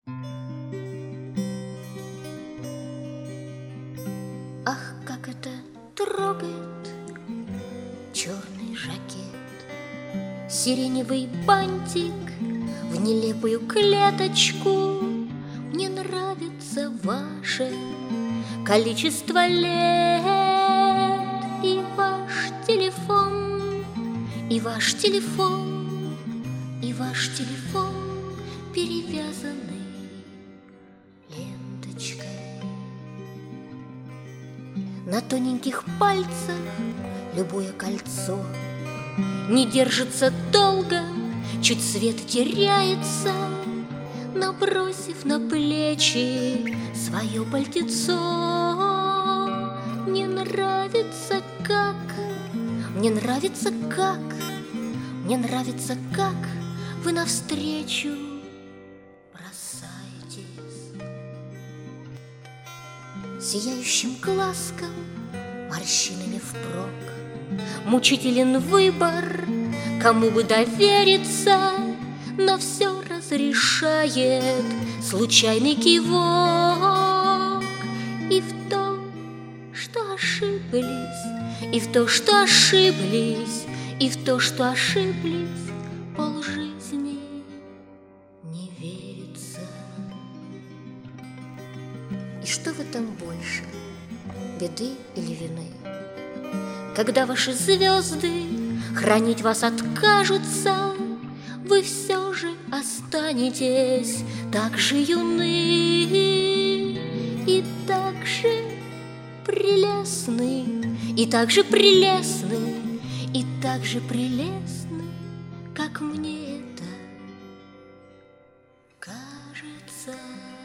Ах, как это трогает черный жакет, сиреневый бантик в нелепую клеточку. Мне нравится ваше количество лет и ваш телефон, и ваш телефон, и ваш телефон перевязанный ленточкой. На тоненьких пальцах любое кольцо не держится долго, чуть свет теряется, набросив на плечи свое пальтецо. Мне нравится как, мне нравится как, мне нравится как вы навстречу бросаетесь. Сияющим глазком, морщинами впрок, мучителен выбор, кому бы довериться, но все разрешает случайный кивок. И в то, что ошиблись, и в то, что ошиблись, и в то, что ошиблись, полжизни не верится. И что в этом больше, беды или вины? Когда ваши звезды хранить вас откажутся, вы все же останетесь так же юны и так же прелестны, и так же прелестны, и так же прелестны, как мне это кажется.